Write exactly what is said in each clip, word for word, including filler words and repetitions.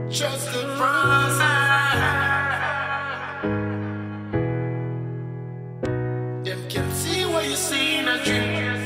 Just the process. Them can see what you see in a dream.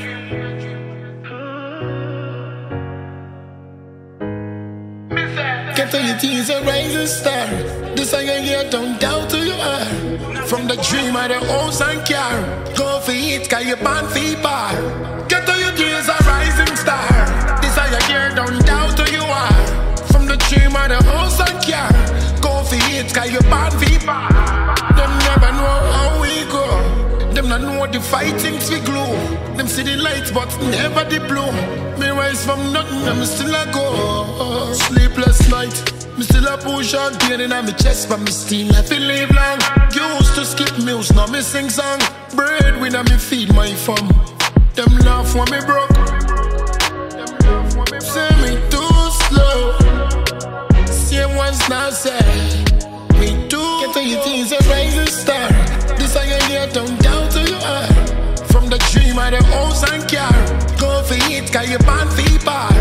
Get to your teens a rising star. This I get, don't doubt who you are. From the dream of the house and car, go for it, cause you born for bar. Get to your teens a rising star. This I get, don't doubt who you are. From the dream of the house and car, go for it, cause you born for bar. Them never know how we go. Them not know the fightings we glue. Them see the lights but never the blue. Me rise from nothing, I'm still a go. Sleepless night, me still a push on. Pain in my chest, but me still have to live long. Used to skip meals, now me sing song. Bread when I me feed my fam. Them laugh when me broke. Them laugh when me say me too slow. Same ones now say me too. Get to your teens a rising star. This I get, don't doubt who you are. From the dream of the house and car, go for it, cause you born for bar.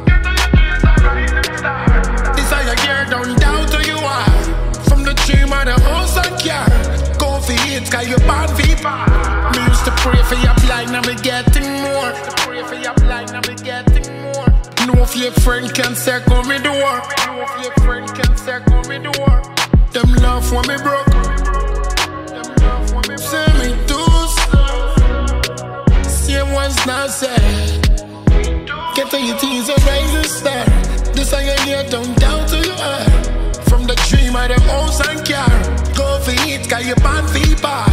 This I get, don't doubt who you are. From the dream of the house and car, go for it, cause you born for bar. Me used to pray for your blind, now me getting more. Pray for your blind, now me getting more. No if your friend can circle me door. No if your friend can circle me door. Them laugh when me broke. Them laugh when me say me too slow. Same ones now say get to your teens a rising star. This I get, don't doubt who you are. From the dream of the house and car, go for it, cause you born for bar.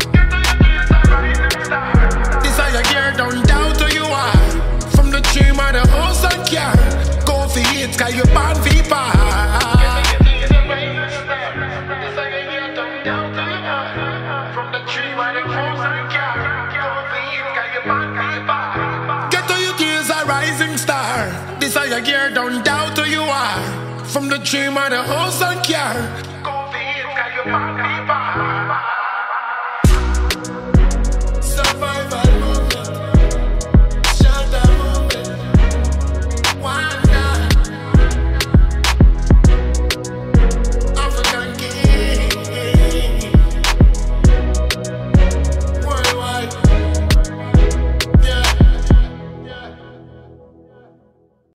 This I get, don't doubt who you are. From the dream of the house and car, go for it, cause you born for bar. From the dream of the house and car, go for it, cause you born for bar. Get to your tears a rising star. This I get, don't doubt who you are. From the dream of the house and car,